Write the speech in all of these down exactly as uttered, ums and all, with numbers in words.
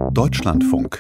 Deutschlandfunk.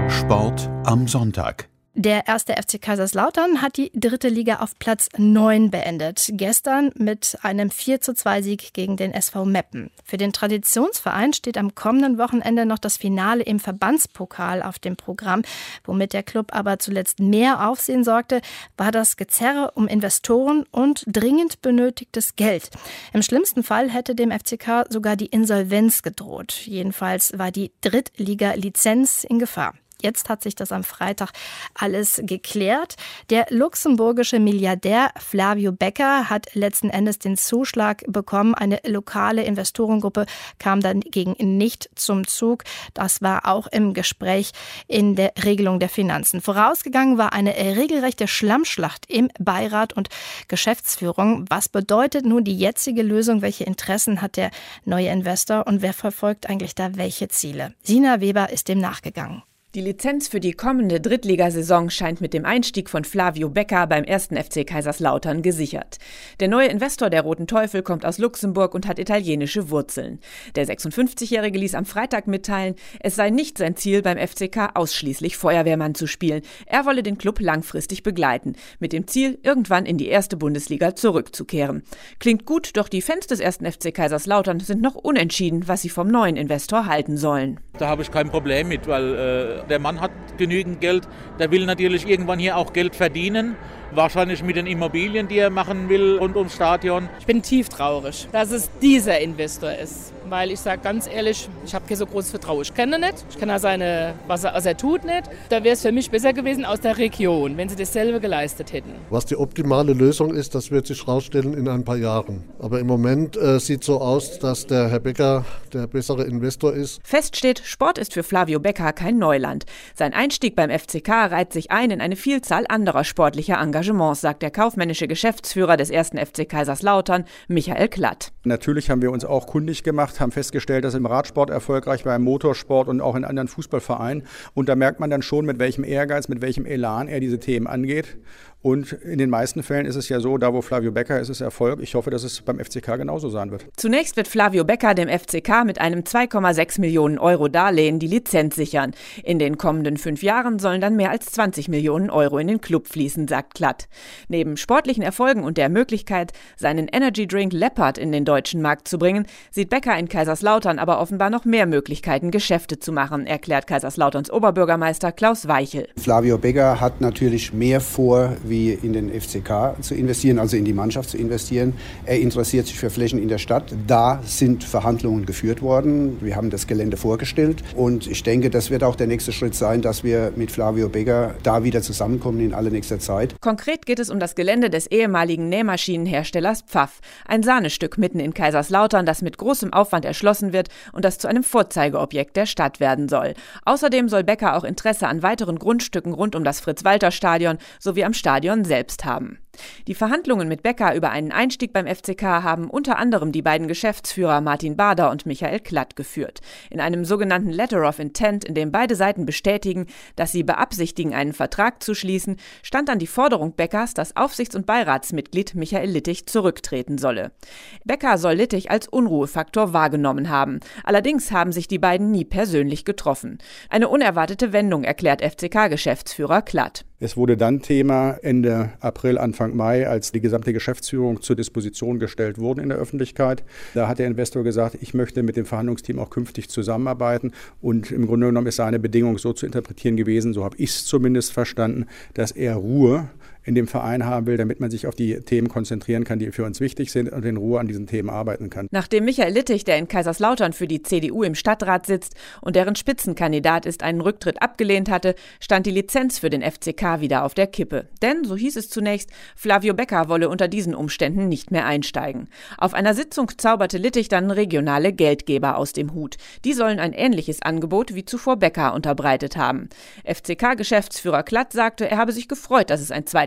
Sport am Sonntag. Der erste F C Kaiserslautern hat die dritte Liga auf Platz neun beendet. Gestern mit einem vier zu zwei Sieg gegen den S V Meppen. Für den Traditionsverein steht am kommenden Wochenende noch das Finale im Verbandspokal auf dem Programm. Womit der Club aber zuletzt mehr Aufsehen sorgte, war das Gezerre um Investoren und dringend benötigtes Geld. Im schlimmsten Fall hätte dem F C K sogar die Insolvenz gedroht. Jedenfalls war die Drittliga-Lizenz in Gefahr. Jetzt hat sich das am Freitag alles geklärt. Der luxemburgische Milliardär Flavio Becker hat letzten Endes den Zuschlag bekommen. Eine lokale Investorengruppe kam dagegen nicht zum Zug. Das war auch im Gespräch in der Regelung der Finanzen. Vorausgegangen war eine regelrechte Schlammschlacht im Beirat und Geschäftsführung. Was bedeutet nun die jetzige Lösung? Welche Interessen hat der neue Investor und wer verfolgt eigentlich da welche Ziele? Sina Weber ist dem nachgegangen. Die Lizenz für die kommende Drittligasaison scheint mit dem Einstieg von Flavio Becker beim ersten F C Kaiserslautern gesichert. Der neue Investor der Roten Teufel kommt aus Luxemburg und hat italienische Wurzeln. Der sechsundfünfzigjährige ließ am Freitag mitteilen, es sei nicht sein Ziel, beim F C K ausschließlich Feuerwehrmann zu spielen. Er wolle den Club langfristig begleiten, mit dem Ziel, irgendwann in die erste Bundesliga zurückzukehren. Klingt gut, doch die Fans des ersten F C Kaiserslautern sind noch unentschieden, was sie vom neuen Investor halten sollen. Da habe ich kein Problem mit, weil äh, der Mann hat genügend Geld. Der will natürlich irgendwann hier auch Geld verdienen. Wahrscheinlich mit den Immobilien, die er machen will rund ums Stadion. Ich bin tief traurig, dass es dieser Investor ist. Weil ich sage ganz ehrlich, ich habe kein so großes Vertrauen. Ich kenne ihn nicht, ich kenne seine, was er, was er tut nicht. Da wäre es für mich besser gewesen aus der Region, wenn sie dasselbe geleistet hätten. Was die optimale Lösung ist, das wird sich herausstellen in ein paar Jahren. Aber im Moment äh, sieht es so aus, dass der Herr Becker der bessere Investor ist. Fest steht, Sport ist für Flavio Becker kein Neuland. Sein Einstieg beim F C K reiht sich ein in eine Vielzahl anderer sportlicher Engagements, sagt der kaufmännische Geschäftsführer des ersten F C Kaiserslautern, Michael Klatt. Natürlich haben wir uns auch kundig gemacht, haben festgestellt, dass im Radsport erfolgreich war, im Motorsport und auch in anderen Fußballvereinen. Und da merkt man dann schon, mit welchem Ehrgeiz, mit welchem Elan er diese Themen angeht. Und in den meisten Fällen ist es ja so, da wo Flavio Becker ist, ist es Erfolg. Ich hoffe, dass es beim F C K genauso sein wird. Zunächst wird Flavio Becker dem F C K mit einem zwei Komma sechs Millionen Euro Darlehen die Lizenz sichern. In den kommenden fünf Jahren sollen dann mehr als zwanzig Millionen Euro in den Club fließen, sagt Klatt. Neben sportlichen Erfolgen und der Möglichkeit, seinen Energy Drink Leopard in den deutschen Markt zu bringen, sieht Becker in Kaiserslautern aber offenbar noch mehr Möglichkeiten, Geschäfte zu machen, erklärt Kaiserslauterns Oberbürgermeister Klaus Weichel. Flavio Becker hat natürlich mehr vor, wie in den F C K zu investieren, also in die Mannschaft zu investieren. Er interessiert sich für Flächen in der Stadt. Da sind Verhandlungen geführt worden. Wir haben das Gelände vorgestellt und ich denke, das wird auch der nächste Schritt sein, dass wir mit Flavio Becker da wieder zusammenkommen in allernächster Zeit. Konkret geht es um das Gelände des ehemaligen Nähmaschinenherstellers Pfaff. Ein Sahnestück mitten in Kaiserslautern, das mit großem Aufwand erschlossen wird und das zu einem Vorzeigeobjekt der Stadt werden soll. Außerdem soll Becker auch Interesse an weiteren Grundstücken rund um das Fritz-Walter-Stadion sowie am Stadion selbst haben. Die Verhandlungen mit Becker über einen Einstieg beim F C K haben unter anderem die beiden Geschäftsführer Martin Bader und Michael Klatt geführt. In einem sogenannten Letter of Intent, in dem beide Seiten bestätigen, dass sie beabsichtigen, einen Vertrag zu schließen, stand dann die Forderung Beckers, dass Aufsichts- und Beiratsmitglied Michael Littich zurücktreten solle. Becker soll Littich als Unruhefaktor wahrgenommen haben. Allerdings haben sich die beiden nie persönlich getroffen. Eine unerwartete Wendung, erklärt F C K-Geschäftsführer Klatt. Es wurde dann Thema Ende April, Anfang Mai, als die gesamte Geschäftsführung zur Disposition gestellt wurde in der Öffentlichkeit. Da hat der Investor gesagt, ich möchte mit dem Verhandlungsteam auch künftig zusammenarbeiten. Und im Grunde genommen ist seine Bedingung so zu interpretieren gewesen, so habe ich es zumindest verstanden, dass er Ruhe in dem Verein haben will, damit man sich auf die Themen konzentrieren kann, die für uns wichtig sind und in Ruhe an diesen Themen arbeiten kann. Nachdem Michael Littich, der in Kaiserslautern für die C D U im Stadtrat sitzt und deren Spitzenkandidat ist, einen Rücktritt abgelehnt hatte, stand die Lizenz für den F C K wieder auf der Kippe. Denn, so hieß es zunächst, Flavio Becker wolle unter diesen Umständen nicht mehr einsteigen. Auf einer Sitzung zauberte Littich dann regionale Geldgeber aus dem Hut. Die sollen ein ähnliches Angebot wie zuvor Becker unterbreitet haben. F C K-Geschäftsführer Klatt sagte, er habe sich gefreut, dass es ein zweites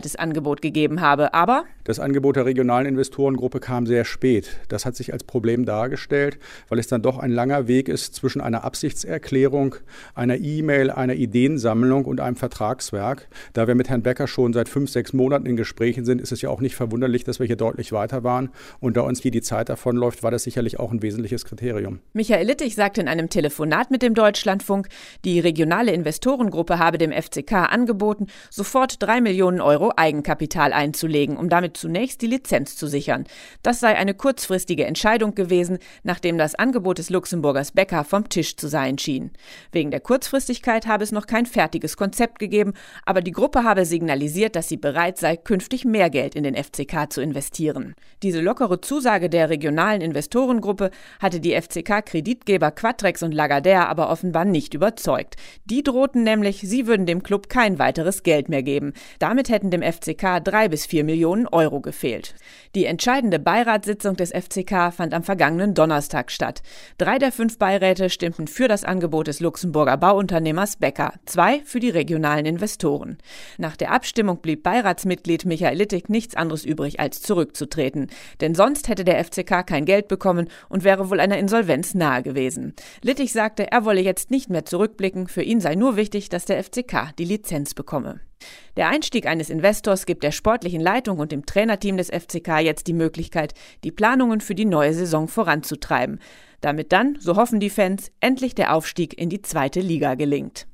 zweites Angebot gegeben habe. Aber das Angebot der regionalen Investorengruppe kam sehr spät. Das hat sich als Problem dargestellt, weil es dann doch ein langer Weg ist zwischen einer Absichtserklärung, einer E-Mail, einer Ideensammlung und einem Vertragswerk. Da wir mit Herrn Becker schon seit fünf, sechs Monaten in Gesprächen sind, ist es ja auch nicht verwunderlich, dass wir hier deutlich weiter waren. Und da uns hier die Zeit davonläuft, war das sicherlich auch ein wesentliches Kriterium. Michael Littig sagte in einem Telefonat mit dem Deutschlandfunk, die regionale Investorengruppe habe dem F C K angeboten, sofort drei Millionen Euro Eigenkapital einzulegen, um damit zunächst die Lizenz zu sichern. Das sei eine kurzfristige Entscheidung gewesen, nachdem das Angebot des Luxemburgers Becker vom Tisch zu sein schien. Wegen der Kurzfristigkeit habe es noch kein fertiges Konzept gegeben, aber die Gruppe habe signalisiert, dass sie bereit sei, künftig mehr Geld in den F C K zu investieren. Diese lockere Zusage der regionalen Investorengruppe hatte die F C K-Kreditgeber Quatrex und Lagardère aber offenbar nicht überzeugt. Die drohten nämlich, sie würden dem Club kein weiteres Geld mehr geben. Damit hätten dem F C K drei bis vier Millionen Euro gefehlt. Die entscheidende Beiratssitzung des F C K fand am vergangenen Donnerstag statt. Drei der fünf Beiräte stimmten für das Angebot des Luxemburger Bauunternehmers Becker, zwei für die regionalen Investoren. Nach der Abstimmung blieb Beiratsmitglied Michael Littig nichts anderes übrig, als zurückzutreten. Denn sonst hätte der F C K kein Geld bekommen und wäre wohl einer Insolvenz nahe gewesen. Littig sagte, er wolle jetzt nicht mehr zurückblicken, für ihn sei nur wichtig, dass der F C K die Lizenz bekomme. Der Einstieg eines Investors gibt der sportlichen Leitung und dem Trainerteam des F C K jetzt die Möglichkeit, die Planungen für die neue Saison voranzutreiben. Damit dann, so hoffen die Fans, endlich der Aufstieg in die zweite Liga gelingt.